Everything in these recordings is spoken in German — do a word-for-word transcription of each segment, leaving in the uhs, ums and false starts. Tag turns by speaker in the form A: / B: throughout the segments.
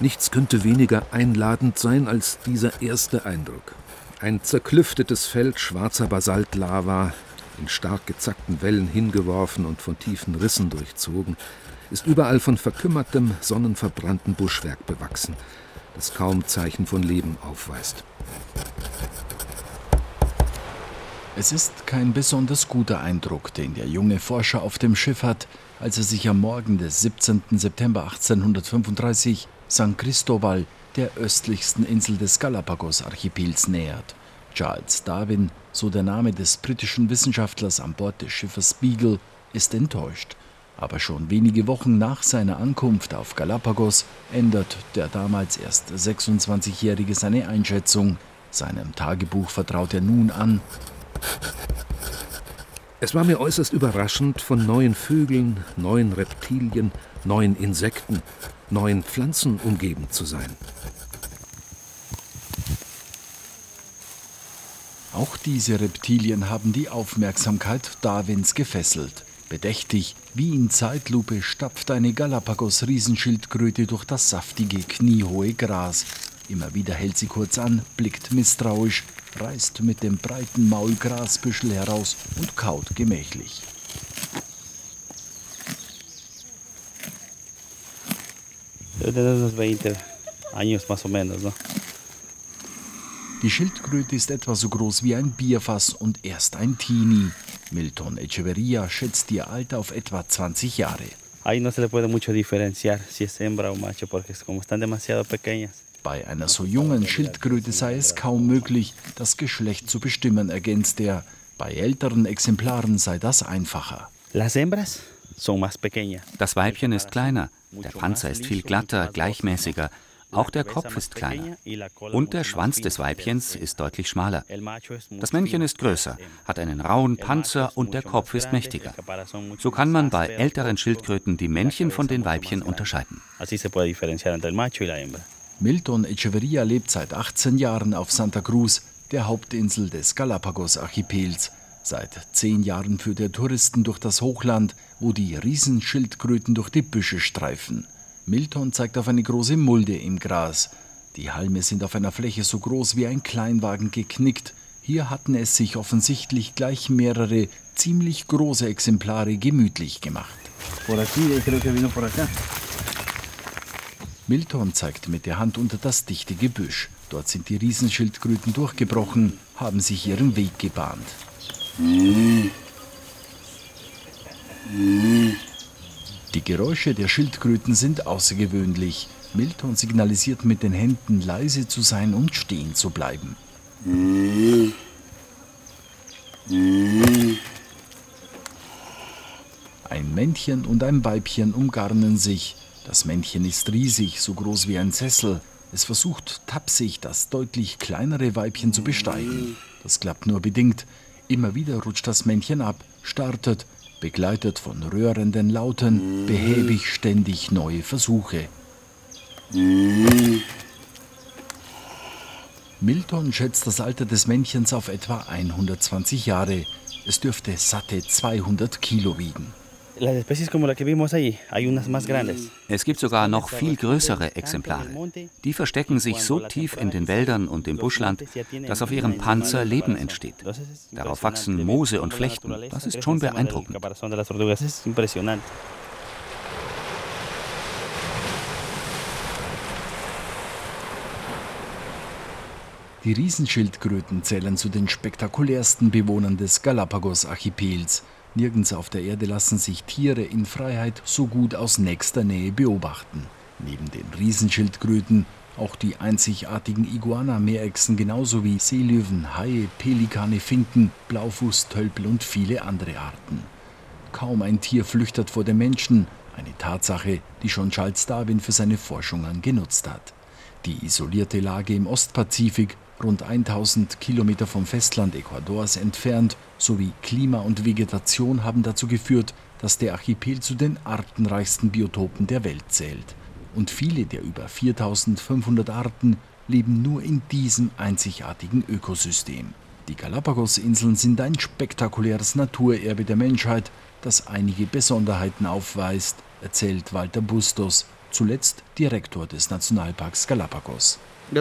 A: Nichts könnte weniger einladend sein als dieser erste Eindruck. Ein zerklüftetes Feld schwarzer Basaltlava, in stark gezackten Wellen hingeworfen und von tiefen Rissen durchzogen, ist überall von verkümmertem, sonnenverbrannten Buschwerk bewachsen, das kaum Zeichen von Leben aufweist.
B: Es ist kein besonders guter Eindruck, den der junge Forscher auf dem Schiff hat, als er sich am Morgen des siebzehnten September achtzehnhundertfünfunddreißig San Cristóbal, der östlichsten Insel des Galapagos-Archipels, nähert. Charles Darwin, so der Name des britischen Wissenschaftlers an Bord des Schiffes Beagle, ist enttäuscht. Aber schon wenige Wochen nach seiner Ankunft auf Galapagos ändert der damals erst sechsundzwanzigjährige seine Einschätzung. Seinem Tagebuch vertraut er nun an:
A: Es war mir äußerst überraschend, von neuen Vögeln, neuen Reptilien, neuen Insekten, neuen Pflanzen umgeben zu sein.
B: Auch diese Reptilien haben die Aufmerksamkeit Darwins gefesselt. Bedächtig, wie in Zeitlupe, stapft eine Galapagos-Riesenschildkröte durch das saftige, kniehohe Gras. Immer wieder hält sie kurz an, blickt misstrauisch, reißt mit dem breiten Maul Grasbüschel heraus und kaut gemächlich. Die Schildkröte ist etwa so groß wie ein Bierfass und erst ein Teenie. Milton Echeverría schätzt ihr Alter auf etwa zwanzig Jahre. Bei einer so jungen Schildkröte sei es kaum möglich, das Geschlecht zu bestimmen, ergänzt er. Bei älteren Exemplaren sei das einfacher.
C: Das Weibchen ist kleiner, der Panzer ist viel glatter, gleichmäßiger. Auch der Kopf ist kleiner. Und der Schwanz des Weibchens ist deutlich schmaler. Das Männchen ist größer, hat einen rauen Panzer und der Kopf ist mächtiger. So kann man bei älteren Schildkröten die Männchen von den Weibchen unterscheiden.
B: Milton Echeverría lebt seit achtzehn Jahren auf Santa Cruz, der Hauptinsel des Galapagos-Archipels. Seit zehn Jahren führt er Touristen durch das Hochland, wo die Riesenschildkröten durch die Büsche streifen. Milton zeigt auf eine große Mulde im Gras. Die Halme sind auf einer Fläche so groß wie ein Kleinwagen geknickt. Hier hatten es sich offensichtlich gleich mehrere ziemlich große Exemplare gemütlich gemacht. Milton zeigt mit der Hand unter das dichte Gebüsch. Dort sind die Riesenschildkröten durchgebrochen, haben sich ihren Weg gebahnt. Die Geräusche der Schildkröten sind außergewöhnlich. Milton signalisiert mit den Händen, leise zu sein und stehen zu bleiben. Ein Männchen und ein Weibchen umgarnen sich. Das Männchen ist riesig, so groß wie ein Sessel. Es versucht tapsig, das deutlich kleinere Weibchen zu besteigen. Das klappt nur bedingt. Immer wieder rutscht das Männchen ab, startet, begleitet von rührenden Lauten, behäbig ständig neue Versuche. Milton schätzt das Alter des Männchens auf etwa hundertzwanzig Jahre. Es dürfte satte zweihundert Kilo wiegen.
C: Es gibt sogar noch viel größere Exemplare. Die verstecken sich so tief in den Wäldern und im Buschland, dass auf ihrem Panzer Leben entsteht. Darauf wachsen Moose und Flechten. Das ist schon beeindruckend.
B: Die Riesenschildkröten zählen zu den spektakulärsten Bewohnern des Galapagos-Archipels. Nirgends auf der Erde lassen sich Tiere in Freiheit so gut aus nächster Nähe beobachten. Neben den Riesenschildkröten auch die einzigartigen Iguana-Meerechsen genauso wie Seelöwen, Haie, Pelikane, Finken, Blaufußtölpel und viele andere Arten. Kaum ein Tier flüchtet vor dem Menschen, eine Tatsache, die schon Charles Darwin für seine Forschungen genutzt hat. Die isolierte Lage im Ostpazifik, rund tausend Kilometer vom Festland Ecuadors entfernt, sowie Klima und Vegetation haben dazu geführt, dass der Archipel zu den artenreichsten Biotopen der Welt zählt. Und viele der über viertausendfünfhundert Arten leben nur in diesem einzigartigen Ökosystem. Die Galapagos-Inseln sind ein spektakuläres Naturerbe der Menschheit, das einige Besonderheiten aufweist, erzählt Walter Bustos, zuletzt Direktor des Nationalparks Galápagos.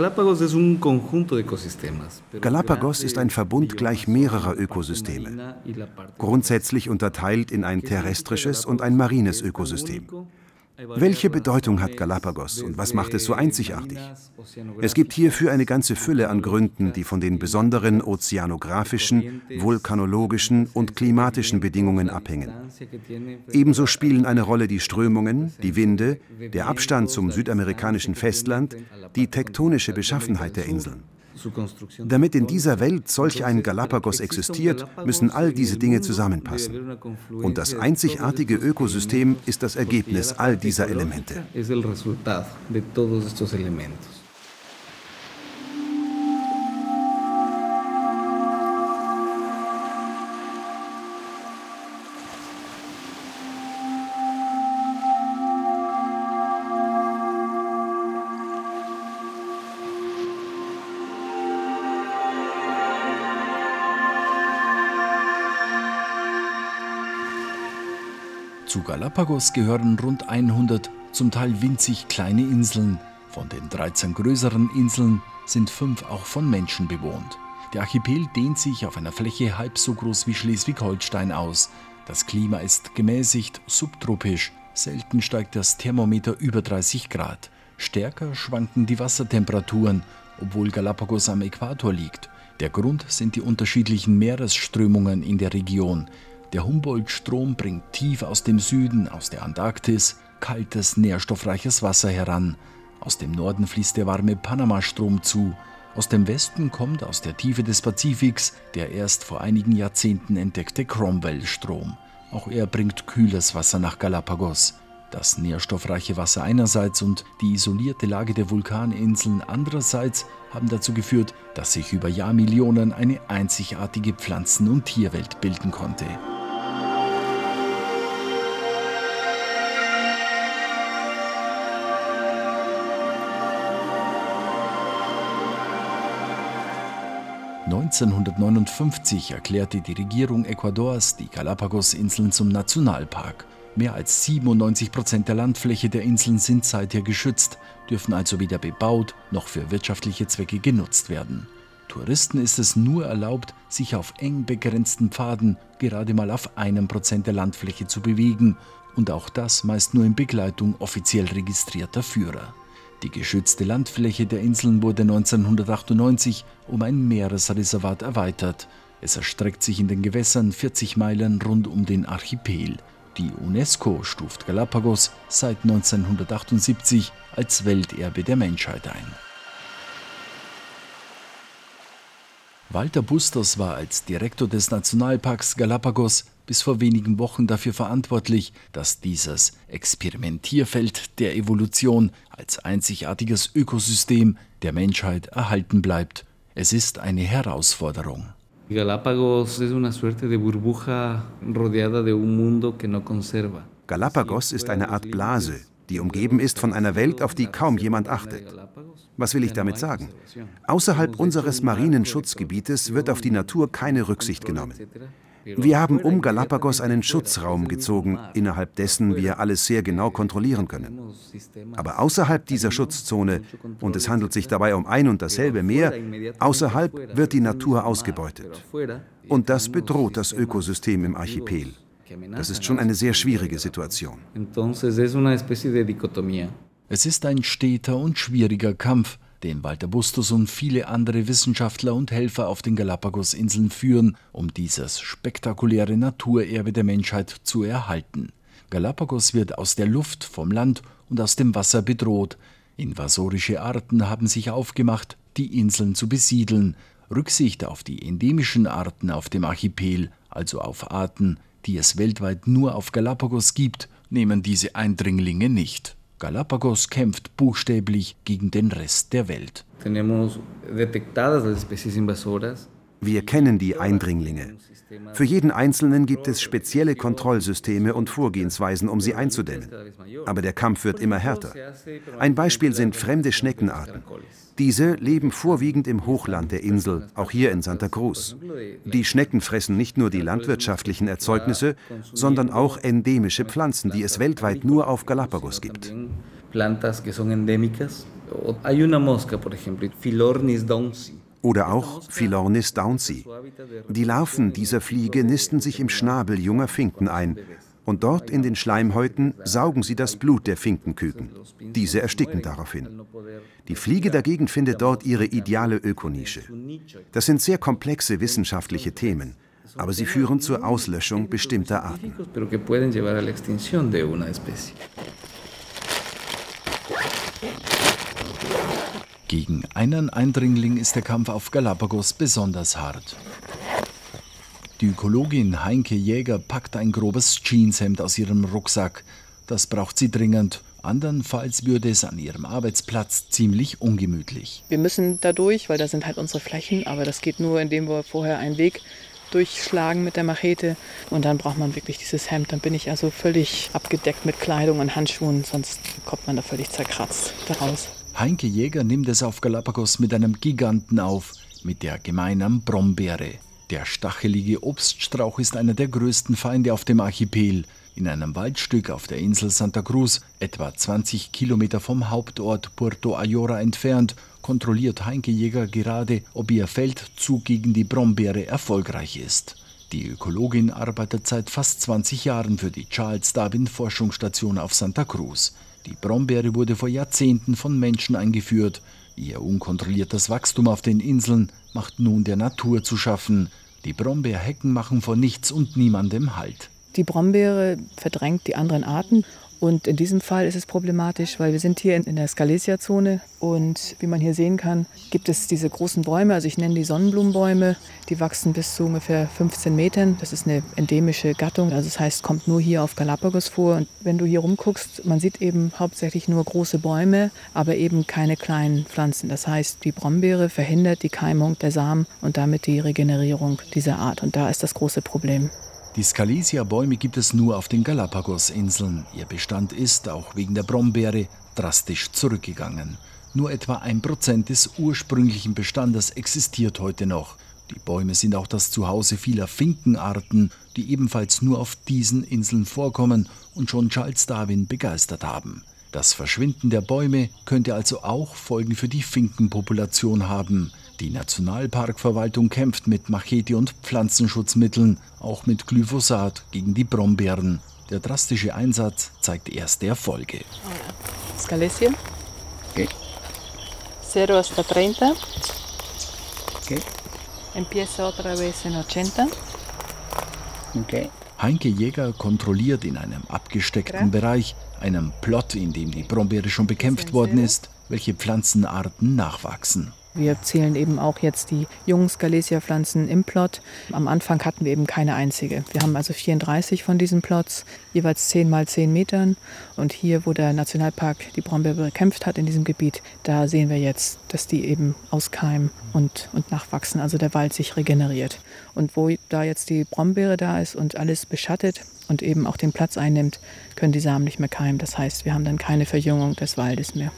D: Galapagos ist ein Verbund gleich mehrerer Ökosysteme, grundsätzlich unterteilt in ein terrestrisches und ein marines Ökosystem. Welche Bedeutung hat Galapagos und was macht es so einzigartig? Es gibt hierfür eine ganze Fülle an Gründen, die von den besonderen ozeanografischen, vulkanologischen und klimatischen Bedingungen abhängen. Ebenso spielen eine Rolle die Strömungen, die Winde, der Abstand zum südamerikanischen Festland, die tektonische Beschaffenheit der Inseln. Damit in dieser Welt solch ein Galapagos existiert, müssen all diese Dinge zusammenpassen. Und das einzigartige Ökosystem ist das Ergebnis all dieser Elemente.
B: Zu Galapagos gehören rund hundert zum Teil winzig kleine Inseln. Von den dreizehn größeren Inseln sind fünf auch von Menschen bewohnt. Der Archipel dehnt sich auf einer Fläche halb so groß wie Schleswig-Holstein aus. Das Klima ist gemäßigt subtropisch. Selten steigt das Thermometer über dreißig Grad. Stärker schwanken die Wassertemperaturen, obwohl Galapagos am Äquator liegt. Der Grund sind die unterschiedlichen Meeresströmungen in der Region. Der Humboldt-Strom bringt tief aus dem Süden, aus der Antarktis, kaltes, nährstoffreiches Wasser heran. Aus dem Norden fließt der warme Panama-Strom zu. Aus dem Westen kommt aus der Tiefe des Pazifiks der erst vor einigen Jahrzehnten entdeckte Cromwell-Strom. Auch er bringt kühles Wasser nach Galapagos. Das nährstoffreiche Wasser einerseits und die isolierte Lage der Vulkaninseln andererseits haben dazu geführt, dass sich über Jahrmillionen eine einzigartige Pflanzen- und Tierwelt bilden konnte. neunzehnhundertneunundfünfzig erklärte die Regierung Ecuadors die Galapagos-Inseln zum Nationalpark. Mehr als siebenundneunzig Prozent der Landfläche der Inseln sind seither geschützt, dürfen also weder bebaut noch für wirtschaftliche Zwecke genutzt werden. Touristen ist es nur erlaubt, sich auf eng begrenzten Pfaden gerade mal auf einem Prozent der Landfläche zu bewegen und auch das meist nur in Begleitung offiziell registrierter Führer. Die geschützte Landfläche der Inseln wurde neunzehnhundertachtundneunzig um ein Meeresreservat erweitert. Es erstreckt sich in den Gewässern vierzig Meilen rund um den Archipel. Die UNESCO stuft Galapagos seit neunzehnhundertachtundsiebzig als Welterbe der Menschheit ein. Walter Bustos war als Direktor des Nationalparks Galapagos bis vor wenigen Wochen dafür verantwortlich, dass dieses Experimentierfeld der Evolution als einzigartiges Ökosystem der Menschheit erhalten bleibt. Es ist eine Herausforderung.
E: Galapagos ist una suerte de burbuja rodeada de un mundo que no conserva.
D: Galapagos ist eine Art Blase, die umgeben ist von einer Welt, auf die kaum jemand achtet. Was will ich damit sagen? Außerhalb unseres marinen Schutzgebietes wird auf die Natur keine Rücksicht genommen. Wir haben um Galapagos einen Schutzraum gezogen, innerhalb dessen wir alles sehr genau kontrollieren können. Aber außerhalb dieser Schutzzone, und es handelt sich dabei um ein und dasselbe Meer, außerhalb wird die Natur ausgebeutet. Und das bedroht das Ökosystem im Archipel. Das ist schon eine sehr schwierige Situation.
B: Es ist ein steter und schwieriger Kampf, den Walter Bustos und viele andere Wissenschaftler und Helfer auf den Galapagos-Inseln führen, um dieses spektakuläre Naturerbe der Menschheit zu erhalten. Galapagos wird aus der Luft, vom Land und aus dem Wasser bedroht. Invasorische Arten haben sich aufgemacht, die Inseln zu besiedeln. Rücksicht auf die endemischen Arten auf dem Archipel, also auf Arten, die es weltweit nur auf Galapagos gibt, nehmen diese Eindringlinge nicht. Galapagos kämpft buchstäblich gegen den Rest der Welt.
D: Wir kennen die Eindringlinge. Für jeden Einzelnen gibt es spezielle Kontrollsysteme und Vorgehensweisen, um sie einzudämmen. Aber der Kampf wird immer härter. Ein Beispiel sind fremde Schneckenarten. Diese leben vorwiegend im Hochland der Insel, auch hier in Santa Cruz. Die Schnecken fressen nicht nur die landwirtschaftlichen Erzeugnisse, sondern auch endemische Pflanzen, die es weltweit nur auf Galapagos gibt.
E: plantas que son endémicas. Hay una mosca, por ejemplo, Philornis downsii.
D: Oder auch Philornis downsii. Die Larven dieser Fliege nisten sich im Schnabel junger Finken ein und dort in den Schleimhäuten saugen sie das Blut der Finkenküken. Diese ersticken daraufhin. Die Fliege dagegen findet dort ihre ideale Ökonische. Das sind sehr komplexe wissenschaftliche Themen, aber sie führen zur Auslöschung bestimmter Arten.
B: Gegen einen Eindringling ist der Kampf auf Galapagos besonders hart. Die Ökologin Heinke Jäger packt ein grobes Jeanshemd aus ihrem Rucksack. Das braucht sie dringend. Andernfalls würde es an ihrem Arbeitsplatz ziemlich ungemütlich.
F: Wir müssen da durch, weil da sind halt unsere Flächen. Aber das geht nur, indem wir vorher einen Weg durchschlagen mit der Machete. Und dann braucht man wirklich dieses Hemd. Dann bin ich also völlig abgedeckt mit Kleidung und Handschuhen. Sonst kommt man da völlig zerkratzt daraus.
B: Heinke Jäger nimmt es auf Galapagos mit einem Giganten auf, mit der gemeinen Brombeere. Der stachelige Obststrauch ist einer der größten Feinde auf dem Archipel. In einem Waldstück auf der Insel Santa Cruz, etwa zwanzig Kilometer vom Hauptort Puerto Ayora entfernt, kontrolliert Heinke Jäger gerade, ob ihr Feldzug gegen die Brombeere erfolgreich ist. Die Ökologin arbeitet seit fast zwanzig Jahren für die Charles Darwin Forschungsstation auf Santa Cruz. Die Brombeere wurde vor Jahrzehnten von Menschen eingeführt. Ihr unkontrolliertes Wachstum auf den Inseln macht nun der Natur zu schaffen. Die Brombeerhecken machen vor nichts und niemandem Halt.
F: Die Brombeere verdrängt die anderen Arten. Und in diesem Fall ist es problematisch, weil wir sind hier in der Scalesia-Zone und wie man hier sehen kann, gibt es diese großen Bäume, also ich nenne die Sonnenblumenbäume, die wachsen bis zu ungefähr fünfzehn Metern. Das ist eine endemische Gattung, also das heißt, kommt nur hier auf Galapagos vor. Und wenn du hier rumguckst, man sieht eben hauptsächlich nur große Bäume, aber eben keine kleinen Pflanzen. Das heißt, die Brombeere verhindert die Keimung der Samen und damit die Regenerierung dieser Art. Und da ist das große Problem.
B: Die Scalesia-Bäume gibt es nur auf den Galapagos-Inseln. Ihr Bestand ist, auch wegen der Brombeere, drastisch zurückgegangen. Nur etwa ein Prozent des ursprünglichen Bestandes existiert heute noch. Die Bäume sind auch das Zuhause vieler Finkenarten, die ebenfalls nur auf diesen Inseln vorkommen und schon Charles Darwin begeistert haben. Das Verschwinden der Bäume könnte also auch Folgen für die Finkenpopulation haben. Die Nationalparkverwaltung kämpft mit Machete und Pflanzenschutzmitteln, auch mit Glyphosat, gegen die Brombeeren. Der drastische Einsatz zeigt erste Erfolge.
F: Scalesia.
E: Okay.
F: Cero hasta treinta.
E: Okay.
F: Empieza otra vez en ochenta.
E: Okay.
B: Heinke Jäger kontrolliert in einem abgesteckten Bereich, einem Plot, in dem die Brombeere schon bekämpft worden ist, welche Pflanzenarten nachwachsen.
F: Wir zählen eben auch jetzt die jungen Scalesia-Pflanzen im Plot. Am Anfang hatten wir eben keine einzige. Wir haben also vierunddreißig von diesen Plots, jeweils zehn mal zehn Metern. Und hier, wo der Nationalpark die Brombeere bekämpft hat in diesem Gebiet, da sehen wir jetzt, dass die eben auskeimen und, und nachwachsen, also der Wald sich regeneriert. Und wo da jetzt die Brombeere da ist und alles beschattet und eben auch den Platz einnimmt, können die Samen nicht mehr keimen. Das heißt, wir haben dann keine Verjüngung des Waldes mehr.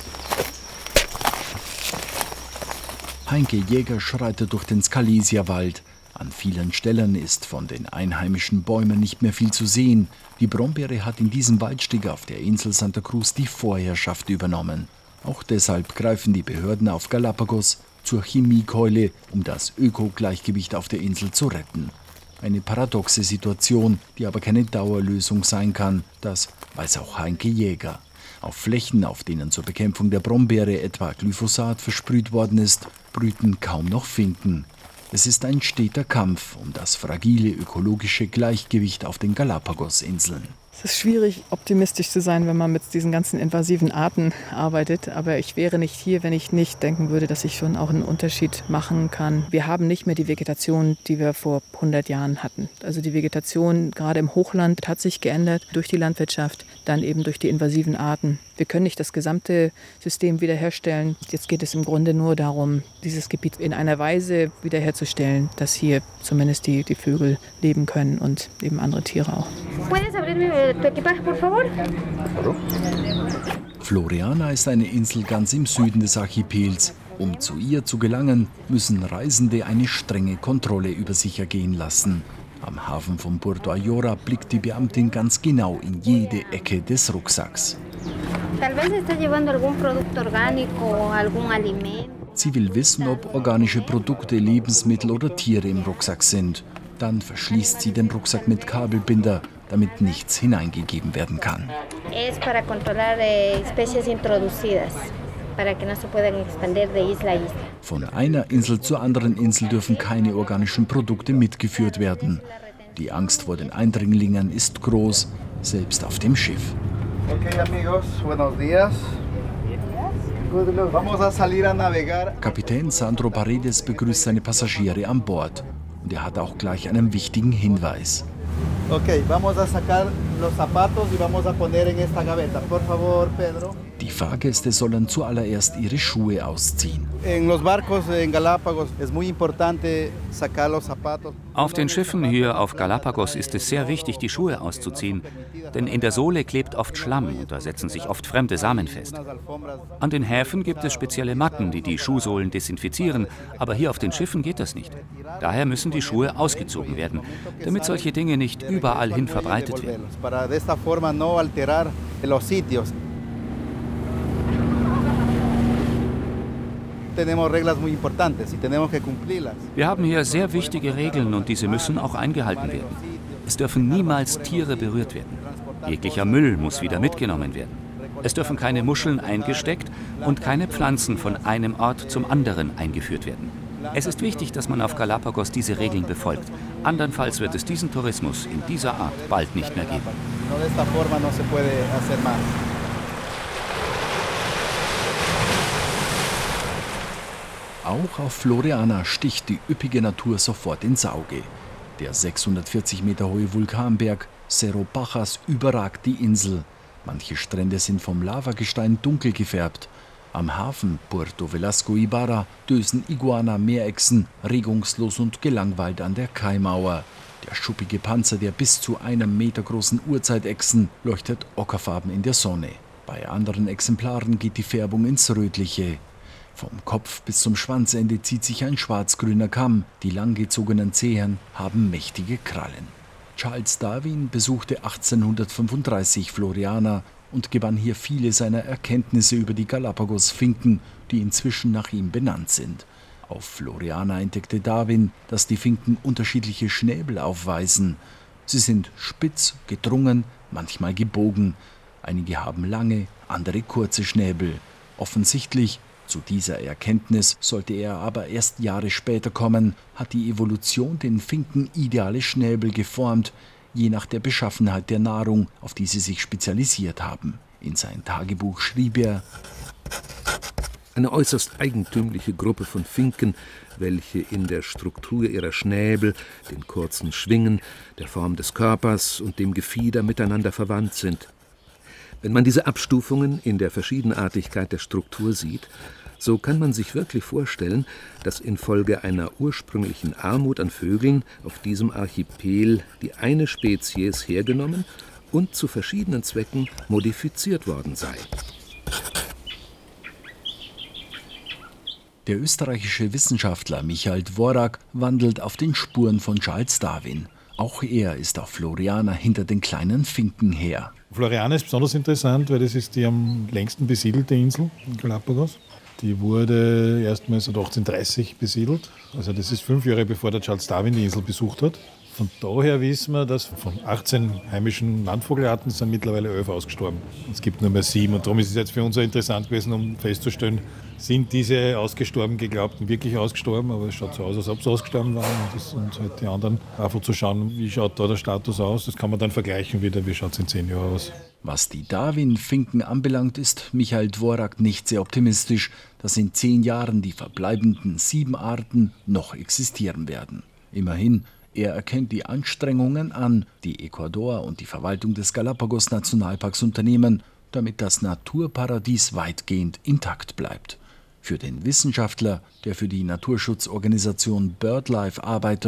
B: Heinke Jäger schreitet durch den Scalesia-Wald. An vielen Stellen ist von den einheimischen Bäumen nicht mehr viel zu sehen. Die Brombeere hat in diesem Waldstück auf der Insel Santa Cruz die Vorherrschaft übernommen. Auch deshalb greifen die Behörden auf Galapagos zur Chemiekeule, um das Ökogleichgewicht auf der Insel zu retten. Eine paradoxe Situation, die aber keine Dauerlösung sein kann. Das weiß auch Heinke Jäger. Auf Flächen, auf denen zur Bekämpfung der Brombeere etwa Glyphosat versprüht worden ist, brüten kaum noch Finken. Es ist ein steter Kampf um das fragile ökologische Gleichgewicht auf den Galapagos-Inseln.
F: Es ist schwierig, optimistisch zu sein, wenn man mit diesen ganzen invasiven Arten arbeitet. Aber ich wäre nicht hier, wenn ich nicht denken würde, dass ich schon auch einen Unterschied machen kann. Wir haben nicht mehr die Vegetation, die wir vor hundert Jahren hatten. Also die Vegetation gerade im Hochland hat sich geändert durch die Landwirtschaft, dann eben durch die invasiven Arten. Wir können nicht das gesamte System wiederherstellen. Jetzt geht es im Grunde nur darum, dieses Gebiet in einer Weise wiederherzustellen, dass hier zumindest die, die Vögel leben können und eben andere Tiere auch.
B: Floriana ist eine Insel ganz im Süden des Archipels. Um zu ihr zu gelangen, müssen Reisende eine strenge Kontrolle über sich ergehen lassen. Am Hafen von Puerto Ayora blickt die Beamtin ganz genau in jede Ecke des Rucksacks. Sie will wissen, ob organische Produkte, Lebensmittel oder Tiere im Rucksack sind. Dann verschließt sie den Rucksack mit Kabelbinder, damit nichts hineingegeben werden kann. Von einer Insel zur anderen Insel dürfen keine organischen Produkte mitgeführt werden. Die Angst vor den Eindringlingen ist groß, selbst auf dem Schiff.
G: Okay, amigos, buenos días. Vamos a salir a navegar.
B: Kapitän Sandro Paredes begrüßt seine Passagiere an Bord. Und er hat auch gleich einen wichtigen Hinweis.
G: Okay, vamos a sacar los zapatos y vamos a poner en esta gaveta. Por favor, Pedro.
B: Die Fahrgäste sollen zuallererst ihre Schuhe ausziehen.
G: En los barcos en Galápagos es muy importante sacar los zapatos.
C: Auf den Schiffen hier auf Galapagos ist es sehr wichtig, die Schuhe auszuziehen, denn in der Sohle klebt oft Schlamm und da setzen sich oft fremde Samen fest. An den Häfen gibt es spezielle Matten, die die Schuhsohlen desinfizieren, aber hier auf den Schiffen geht das nicht. Daher müssen die Schuhe ausgezogen werden, damit solche Dinge nicht überall hin verbreitet werden. Wir haben hier sehr wichtige Regeln und diese müssen auch eingehalten werden. Es dürfen niemals Tiere berührt werden. Jeglicher Müll muss wieder mitgenommen werden. Es dürfen keine Muscheln eingesteckt und keine Pflanzen von einem Ort zum anderen eingeführt werden. Es ist wichtig, dass man auf Galapagos diese Regeln befolgt. Andernfalls wird es diesen Tourismus in dieser Art bald nicht mehr geben.
B: Auch auf Floriana sticht die üppige Natur sofort ins Auge. Der sechshundertvierzig Meter hohe Vulkanberg Cerro Pajas überragt die Insel. Manche Strände sind vom Lavagestein dunkel gefärbt. Am Hafen Puerto Velasco Ibarra dösen Iguana-Meerechsen regungslos und gelangweilt an der Kaimauer. Der schuppige Panzer der bis zu einem Meter großen Urzeitechsen leuchtet ockerfarben in der Sonne. Bei anderen Exemplaren geht die Färbung ins Rötliche. Vom Kopf bis zum Schwanzende zieht sich ein schwarz-grüner Kamm. Die langgezogenen Zehen haben mächtige Krallen. Charles Darwin besuchte achtzehnhundertfünfunddreißig Floriana und gewann hier viele seiner Erkenntnisse über die Galapagos-Finken, die inzwischen nach ihm benannt sind. Auf Floriana entdeckte Darwin, dass die Finken unterschiedliche Schnäbel aufweisen. Sie sind spitz, gedrungen, manchmal gebogen. Einige haben lange, andere kurze Schnäbel. Offensichtlich, zu dieser Erkenntnis sollte er aber erst Jahre später kommen, hat die Evolution den Finken ideale Schnäbel geformt, je nach der Beschaffenheit der Nahrung, auf die sie sich spezialisiert haben. In sein Tagebuch schrieb er:
A: Eine äußerst eigentümliche Gruppe von Finken, welche in der Struktur ihrer Schnäbel, den kurzen Schwingen, der Form des Körpers und dem Gefieder miteinander verwandt sind. Wenn man diese Abstufungen in der Verschiedenartigkeit der Struktur sieht, so kann man sich wirklich vorstellen, dass infolge einer ursprünglichen Armut an Vögeln auf diesem Archipel die eine Spezies hergenommen und zu verschiedenen Zwecken modifiziert worden sei.
B: Der österreichische Wissenschaftler Michael Dvorak wandelt auf den Spuren von Charles Darwin. Auch er ist auf Floriana hinter den kleinen Finken her.
H: Floriana ist besonders interessant, weil das ist die am längsten besiedelte Insel in Galapagos. Die wurde erstmals achtzehnhundertdreißig besiedelt. Also das ist fünf Jahre bevor der Charles Darwin die Insel besucht hat. Von daher wissen wir, dass von achtzehn heimischen Landvogelarten sind mittlerweile elf ausgestorben. Es gibt nur mehr sieben und darum ist es jetzt für uns auch interessant gewesen, um festzustellen, sind diese ausgestorben geglaubten wirklich ausgestorben, aber es schaut so aus, als ob sie ausgestorben waren und, das, und halt die anderen einfach zu schauen, wie schaut da der Status aus. Das kann man dann vergleichen wieder, wie schaut es in zehn Jahren aus.
B: Was die Darwin-Finken anbelangt, ist Michael Dvorak nicht sehr optimistisch, dass in zehn Jahren die verbleibenden sieben Arten noch existieren werden. Immerhin, er erkennt die Anstrengungen an, die Ecuador und die Verwaltung des Galapagos-Nationalparks unternehmen, damit das Naturparadies weitgehend intakt bleibt. Für den Wissenschaftler, der für die Naturschutzorganisation BirdLife arbeitet,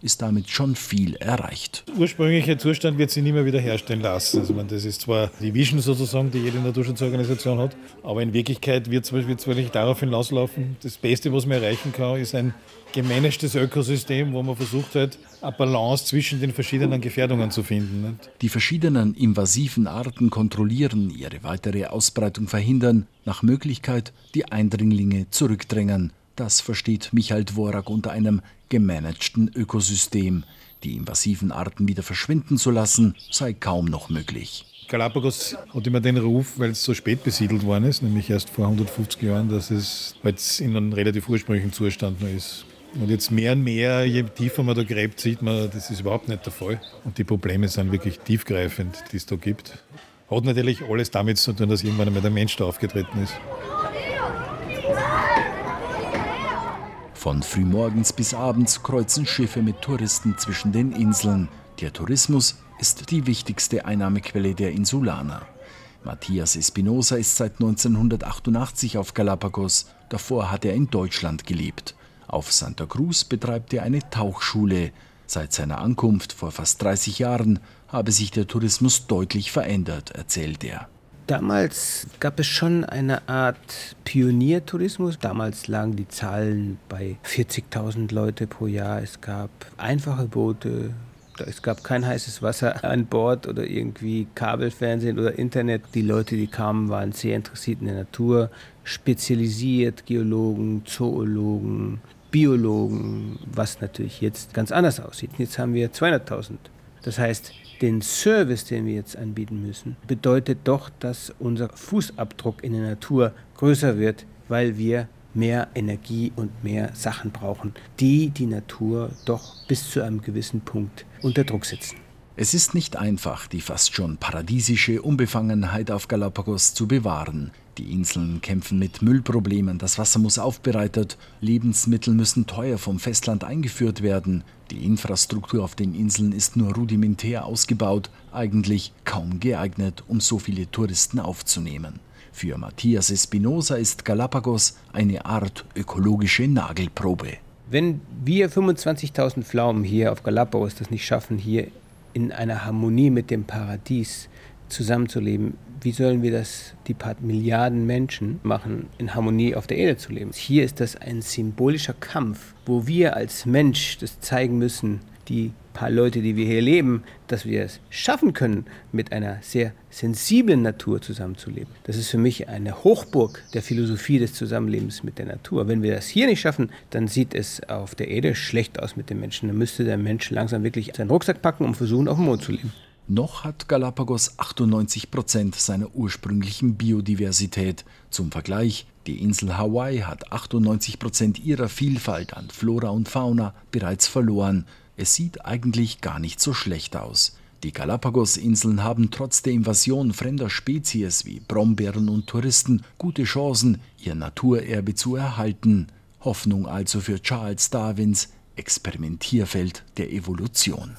B: ist damit schon viel erreicht.
H: Der ursprüngliche Zustand wird sich nicht mehr wieder herstellen lassen. Also, man, das ist zwar die Vision sozusagen, die jede Naturschutzorganisation hat, aber in Wirklichkeit wird es wirklich darauf hinauslaufen, das Beste, was man erreichen kann, ist ein gemanagtes Ökosystem, wo man versucht halt, eine Balance zwischen den verschiedenen Gefährdungen zu finden. Nicht?
B: Die verschiedenen invasiven Arten kontrollieren, ihre weitere Ausbreitung verhindern, nach Möglichkeit die Eindringlinge zurückdrängen. Das versteht Michael Dvorak unter einem gemanagten Ökosystem. Die invasiven Arten wieder verschwinden zu lassen, sei kaum noch möglich.
H: Galapagos hat immer den Ruf, weil es so spät besiedelt worden ist, nämlich erst vor hundertfünfzig Jahren, dass es jetzt in einem relativ ursprünglichen Zustand noch ist. Und jetzt mehr und mehr, je tiefer man da gräbt, sieht man, das ist überhaupt nicht der Fall. Und die Probleme sind wirklich tiefgreifend, die es da gibt. Hat natürlich alles damit zu tun, dass irgendwann einmal der Mensch da aufgetreten ist.
B: Von frühmorgens bis abends kreuzen Schiffe mit Touristen zwischen den Inseln. Der Tourismus ist die wichtigste Einnahmequelle der Insulaner. Matthias Espinosa ist seit neunzehnhundertachtundachtzig auf Galapagos. Davor hat er in Deutschland gelebt. Auf Santa Cruz betreibt er eine Tauchschule. Seit seiner Ankunft vor fast dreißig Jahren habe sich der Tourismus deutlich verändert, erzählt er.
I: Damals gab es schon eine Art Pioniertourismus. Damals lagen die Zahlen bei vierzigtausend Leute pro Jahr. Es gab einfache Boote. Es gab kein heißes Wasser an Bord oder irgendwie Kabelfernsehen oder Internet. Die Leute, die kamen, waren sehr interessiert in der Natur, spezialisiert, Geologen, Zoologen, Biologen, was natürlich jetzt ganz anders aussieht. Jetzt haben wir zweihunderttausend. Das heißt, den Service, den wir jetzt anbieten müssen, bedeutet doch, dass unser Fußabdruck in der Natur größer wird, weil wir mehr Energie und mehr Sachen brauchen, die die Natur doch bis zu einem gewissen Punkt unter Druck setzen.
B: Es ist nicht einfach, die fast schon paradiesische Unbefangenheit auf Galapagos zu bewahren. Die Inseln kämpfen mit Müllproblemen, das Wasser muss aufbereitet, Lebensmittel müssen teuer vom Festland eingeführt werden. Die Infrastruktur auf den Inseln ist nur rudimentär ausgebaut, eigentlich kaum geeignet, um so viele Touristen aufzunehmen. Für Matthias Espinosa ist Galapagos eine Art ökologische Nagelprobe.
I: Wenn wir fünfundzwanzigtausend Pflaumen hier auf Galapagos das nicht schaffen, hier in einer Harmonie mit dem Paradies zusammenzuleben, wie sollen wir das, die paar Milliarden Menschen machen, in Harmonie auf der Erde zu leben? Hier ist das ein symbolischer Kampf, wo wir als Mensch das zeigen müssen, die paar Leute, die wir hier leben, dass wir es schaffen können, mit einer sehr sensiblen Natur zusammenzuleben. Das ist für mich eine Hochburg der Philosophie des Zusammenlebens mit der Natur. Wenn wir das hier nicht schaffen, dann sieht es auf der Erde schlecht aus mit den Menschen. Dann müsste der Mensch langsam wirklich seinen Rucksack packen, um versuchen, auf dem Mond zu leben.
B: Noch hat Galapagos achtundneunzig Prozent seiner ursprünglichen Biodiversität. Zum Vergleich, die Insel Hawaii hat achtundneunzig Prozent ihrer Vielfalt an Flora und Fauna bereits verloren. Es sieht eigentlich gar nicht so schlecht aus. Die Galapagos-Inseln haben trotz der Invasion fremder Spezies wie Brombeeren und Touristen gute Chancen, ihr Naturerbe zu erhalten. Hoffnung also für Charles Darwins Experimentierfeld der Evolution.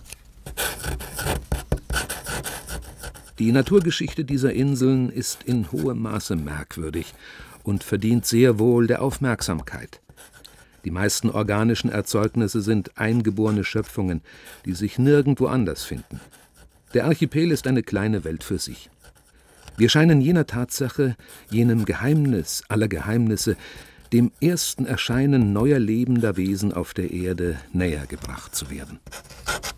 A: Die Naturgeschichte dieser Inseln ist in hohem Maße merkwürdig und verdient sehr wohl der Aufmerksamkeit. Die meisten organischen Erzeugnisse sind eingeborene Schöpfungen, die sich nirgendwo anders finden. Der Archipel ist eine kleine Welt für sich. Wir scheinen jener Tatsache, jenem Geheimnis aller Geheimnisse, dem ersten Erscheinen neuer lebender Wesen auf der Erde näher gebracht zu werden.